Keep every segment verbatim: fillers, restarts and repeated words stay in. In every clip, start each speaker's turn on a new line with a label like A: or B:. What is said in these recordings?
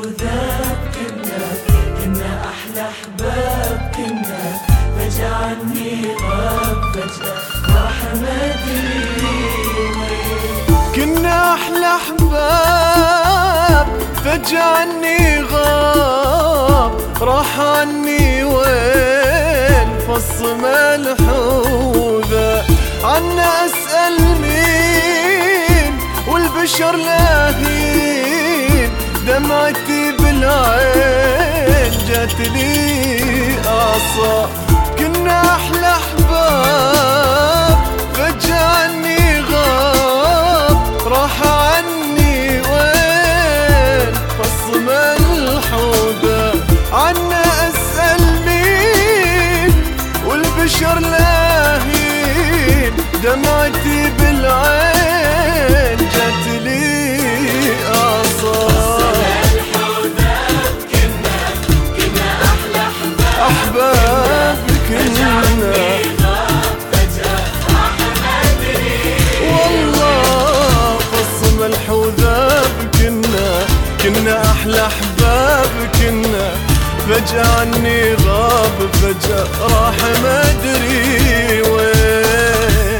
A: وذاب كنا كنا أحلى أحباب كنا فجأة عني غاب فجأة راح ما أدري وين.
B: كنا أحلى أحباب فجأة عني غاب راح عني وين. فص ملح وذاب عنا أسأل مين والبشر لاهين. دمعتي بالعين جات لي أعصاب. كنا أحلى أحباب فجأة عني غاب راح عني وين. فص ملح وذاب عنا أسأل مين والبشر لاهين. دمعتي بالعين جات لي أعصاب. أحباب كنا والله فص ملح وذاب كنا كنا أحلى أحباب كنا فجأة عني غاب فجأة راح ما أدري وين.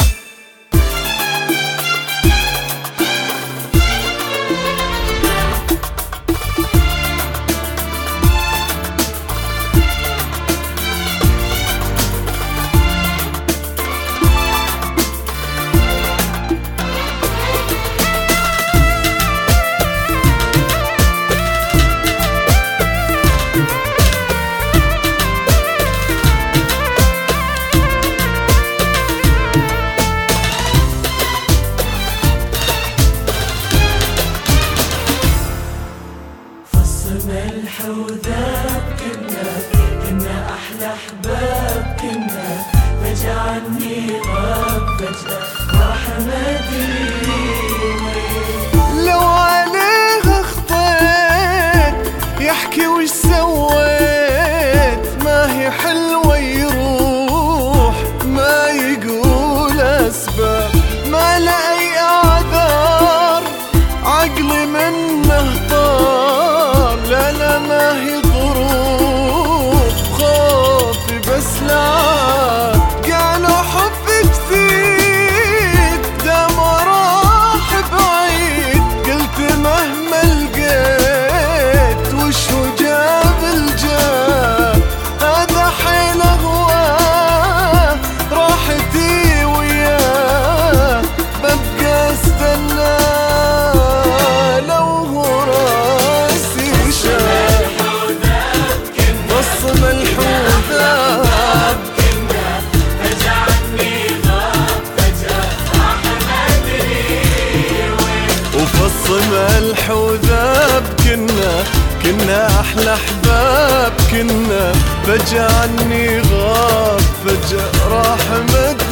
A: ملح وذاب كنا كنا أحلى أحباب كنا فجأة عني غاب فجأة راح ما أدري وين.
B: لو عليه اخطيت يحكي وش سويت. ما هي حلوة يروح ما يقول أسباب. ما لا أي أعذار عقلي منه طار. لا لا ما هي ظروف خوفي بس لا. قالوا حب جديد ده ما راح بعيد. قلت مهما لقيت وش هو جاب الجاب. هذا حيل هواه راحتي وياه. ببقى استناه لو هو راسي شاب. فص ملح وذاب
A: كنا فجأة عني غاب فجأة راح ما أدري وين.
B: وفص ملح وذاب كنا كنا أحلى أحباب كنا فجأة عني غاب فجأة راح ما